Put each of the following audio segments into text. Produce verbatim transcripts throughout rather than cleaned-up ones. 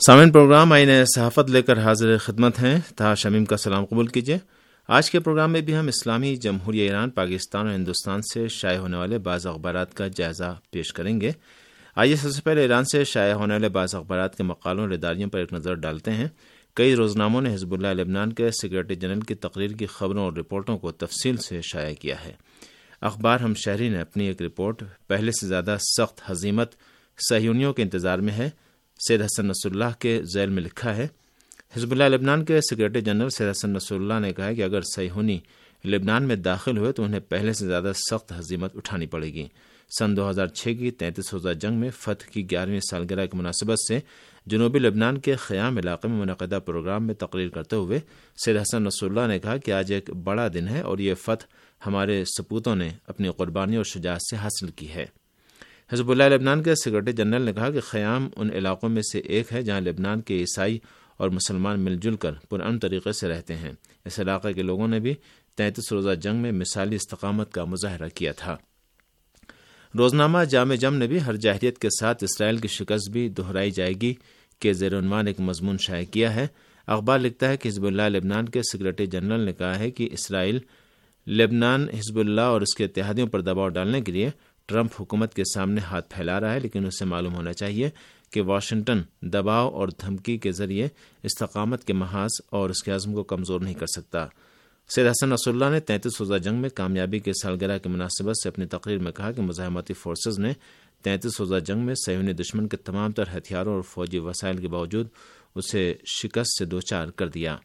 سامعین، پروگرام آئین صحافت لے کر حاضر خدمت ہیں. طاہر شمیم کا سلام قبول کیجیے. آج کے پروگرام میں بھی ہم اسلامی جمہوریہ ایران، پاکستان اور ہندوستان سے شائع ہونے والے بعض اخبارات کا جائزہ پیش کریں گے. آئیے سب سے پہلے ایران سے شائع ہونے والے بعض اخبارات کے مقالوں اور اداریوں پر ایک نظر ڈالتے ہیں. کئی روزناموں نے حزب اللہ لبنان کے سیکرٹری جنرل کی تقریر کی خبروں اور رپورٹوں کو تفصیل سے شائع کیا ہے. اخبار ہم شہری نے اپنی ایک رپورٹ پہلے سے زیادہ سخت ہزیمت صہیونیوں کے انتظار میں ہے سید حسن نصر اللہ کے ذیل میں لکھا ہے. حزب اللہ لبنان کے سیکرٹری جنرل سید حسن نصر اللہ نے کہا کہ اگر صہیونی لبنان میں داخل ہوئے تو انہیں پہلے سے زیادہ سخت ہزیمت اٹھانی پڑے گی. سن دو ہزار چھ کی تینتیس روزہ جنگ میں فتح کی گیارہویں سالگرہ کی مناسبت سے جنوبی لبنان کے خیام علاقے میں منعقدہ پروگرام میں تقریر کرتے ہوئے سید حسن نصر اللہ نے کہا کہ آج ایک بڑا دن ہے اور یہ فتح ہمارے سپوتوں نے اپنی قربانی اور شجاعت سے حاصل کی ہے. حزب اللہ لبنان کے سیکرٹری جنرل نے کہا کہ خیام ان علاقوں میں سے ایک ہے جہاں لبنان کے عیسائی اور مسلمان مل جل کر پرامن طریقے سے رہتے ہیں. اس علاقے کے لوگوں نے بھی تینتیس روزہ جنگ میں مثالی استقامت کا مظاہرہ کیا تھا. روزنامہ جامع جم نے بھی ہر جاہلیت کے ساتھ اسرائیل کی شکست بھی دہرائی جائے گی کے زیر عنوان ایک مضمون شائع کیا ہے. اخبار لکھتا ہے کہ حزب اللہ لبنان کے سیکرٹری جنرل نے کہا ہے کہ اسرائیل لبنان، حزب اللہ اور اس کے اتحادیوں پر دباؤ ڈالنے کے لیے ٹرمپ حکومت کے سامنے ہاتھ پھیلا رہا ہے، لیکن اسے معلوم ہونا چاہیے کہ واشنگٹن دباؤ اور دھمکی کے ذریعے استقامت کے محاذ اور اس کے عزم کو کمزور نہیں کر سکتا. سید حسن نصر اللہ نے تینتیس روزہ جنگ میں کامیابی کے سالگرہ کی مناسبت سے اپنی تقریر میں کہا کہ مزاحمتی فورسز نے تینتیس روزہ جنگ میں صہیونی دشمن کے تمام تر ہتھیاروں اور فوجی وسائل کے باوجود اسے شکست سے دوچار کر دیا.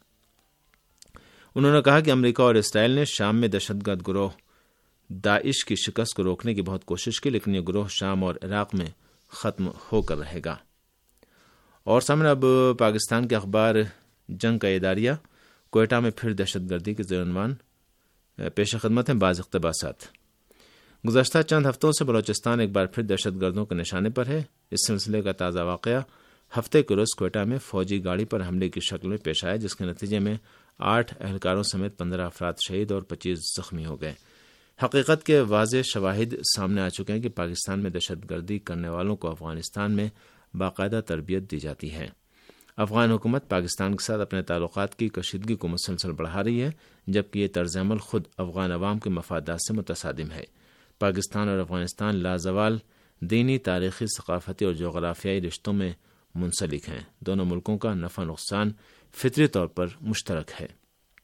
انہوں نے کہا کہ امریکہ اور اسرائیل نے شام میں دہشت گرد گروہ داعش کی شکست کو روکنے کی بہت کوشش کی، لیکن یہ گروہ شام اور عراق میں ختم ہو کر رہے گا. اور سامنے اب پاکستان کے اخبار جنگ کا اداریہ کوئٹہ میں پھر دہشت گردی کے زیر عنوان پیش خدمت ہیں بعض اقتباسات. گزشتہ چند ہفتوں سے بلوچستان ایک بار پھر دہشت گردوں کے نشانے پر ہے. اس سلسلے کا تازہ واقعہ ہفتے کے روز کوئٹہ میں فوجی گاڑی پر حملے کی شکل میں پیش آیا، جس کے نتیجے میں آٹھ اہلکاروں سمیت پندرہ افراد شہید اور پچیس زخمی ہو گئے. حقیقت کے واضح شواہد سامنے آ چکے ہیں کہ پاکستان میں دہشت گردی کرنے والوں کو افغانستان میں باقاعدہ تربیت دی جاتی ہے. افغان حکومت پاکستان کے ساتھ اپنے تعلقات کی کشیدگی کو مسلسل بڑھا رہی ہے، جبکہ یہ طرز عمل خود افغان عوام کے مفادات سے متصادم ہے. پاکستان اور افغانستان لازوال دینی، تاریخی، ثقافتی اور جغرافیائی رشتوں میں منسلک ہیں. دونوں ملکوں کا نفع نقصان فطری طور پر مشترک ہے.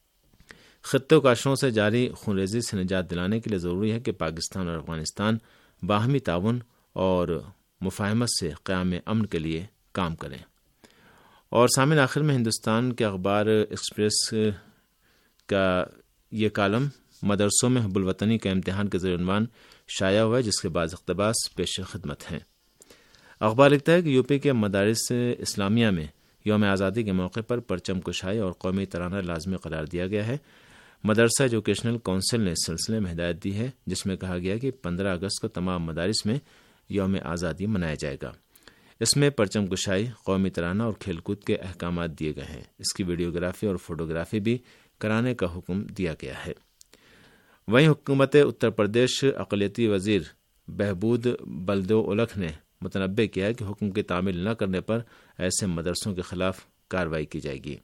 خطے و کاشروں سے جاری خونریزی سے نجات دلانے کے لیے ضروری ہے کہ پاکستان اور افغانستان باہمی تعاون اور مفاہمت سے قیام امن کے لیے کام کریں. اور سامعین، آخر میں ہندوستان کے اخبار ایکسپریس کا یہ کالم مدرسوں میں حب الوطنی کا امتحان کے زیر عنوان شائع ہوا ہے، جس کے بعض اقتباس پیش خدمت ہیں. اخبار لکھتا ہے کہ یو پی کے مدارس اسلامیہ میں یوم آزادی کے موقع پر پرچم کشائی اور قومی ترانہ لازمی قرار دیا گیا ہے. مدرسہ ایجوکیشنل کونسل نے اس سلسلے میں ہدایت دی ہے، جس میں کہا گیا کہ پندرہ اگست کو تمام مدارس میں یوم آزادی منایا جائے گا. اس میں پرچم کشائی، قومی ترانہ اور کھیل کود کے احکامات دیے گئے ہیں. اس کی ویڈیوگرافی اور فوٹوگرافی بھی کرانے کا حکم دیا گیا ہے. وہیں حکومت اتر پردیش اقلیتی وزیر بہبود بلدو اولکھ نے متنبع کیا ہے کہ حکم کی تعمیل نہ کرنے پر ایسے مدرسوں کے خلاف کارروائی کی جائے گی.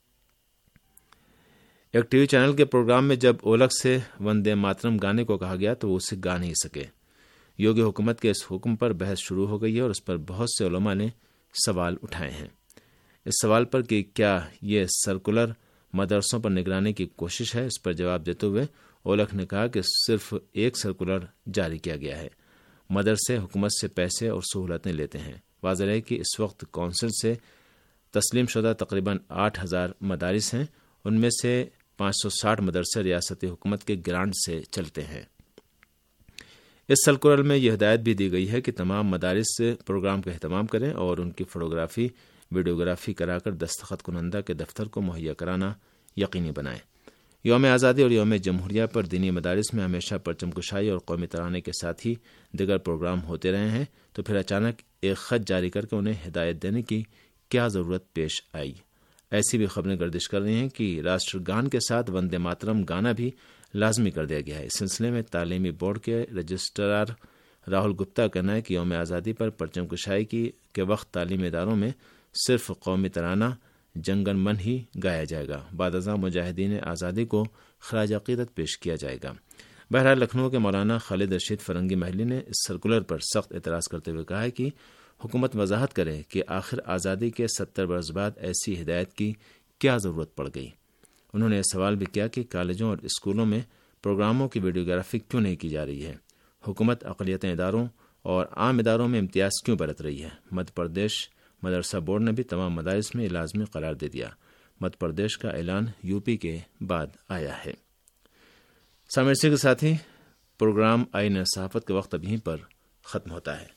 ایک ٹی وی چینل کے پروگرام میں جب اولکھ سے وندے ماترم گانے کو کہا گیا تو وہ اسے گا نہیں سکے. یوگی حکومت کے اس حکم پر بحث شروع ہو گئی ہے اور اس پر بہت سے علماء نے سوال اٹھائے ہیں. اس سوال پر کہ کیا یہ سرکولر مدرسوں پر نگرانی کی کوشش ہے، اس پر جواب دیتے ہوئے اولکھ نے کہا کہ صرف ایک سرکولر جاری کیا گیا ہے. مدرسے حکومت سے پیسے اور سہولتیں لیتے ہیں. واضح ہے کہ اس وقت کونسل سے تسلیم شدہ تقریباً آٹھ ہزار مدارس ہیں. ان میں سے پانچ سو ساٹھ مدرسے ریاستی حکومت کے گرانٹ سے چلتے ہیں. اس سرکولر میں یہ ہدایت بھی دی گئی ہے کہ تمام مدارس پروگرام کا اہتمام کریں اور ان کی فوٹوگرافی، ویڈیوگرافی کرا کر دستخط کنندہ کے دفتر کو مہیا کرانا یقینی بنائیں. یوم آزادی اور یوم جمہوریہ پر دینی مدارس میں ہمیشہ پرچم کشائی اور قومی ترانے کے ساتھ ہی دیگر پروگرام ہوتے رہے ہیں، تو پھر اچانک ایک خط جاری کر کے انہیں ہدایت دینے کی کیا ضرورت پیش آئی؟ ایسی بھی خبریں گردش کر رہی ہیں کہ راشٹر گان کے ساتھ وندے ماترم گانا بھی لازمی کر دیا گیا ہے. اس سلسلے میں تعلیمی بورڈ کے رجسٹرار راہل گپتا کا کہنا ہے کہ یوم آزادی پر پرچم کشائی کی کے وقت تعلیمی اداروں میں صرف قومی ترانہ جنگن من ہی گایا جائے گا۔ بعد ازاں مجاہدین آزادی کو خراج عقیدت پیش کیا جائے گا۔ بہرحال لکھنؤ کے مولانا خالد رشید فرنگی محلی نے اس سرکولر پر سخت اعتراض کرتے ہوئے کہا ہے کہ حکومت وضاحت کرے کہ آخر آزادی کے ستر برس بعد ایسی ہدایت کی کیا ضرورت پڑ گئی۔ انہوں نے سوال بھی کیا کہ کالجوں اور اسکولوں میں پروگراموں کی ویڈیوگرافی کیوں نہیں کی جا رہی ہے؟ حکومت اقلیتی اداروں اور عام اداروں میں امتیاز کیوں برت رہی ہے؟ مدھیہ پردیش مدرسہ بورڈ نے بھی تمام مدارس میں لازمی قرار دے دیا۔ مدھیہ پردیش کا اعلان یو پی کے بعد آیا ہے۔ سامعین کے ساتھ ہی پروگرام آئین صحافت کا وقت اب یہیں پر ختم ہوتا ہے۔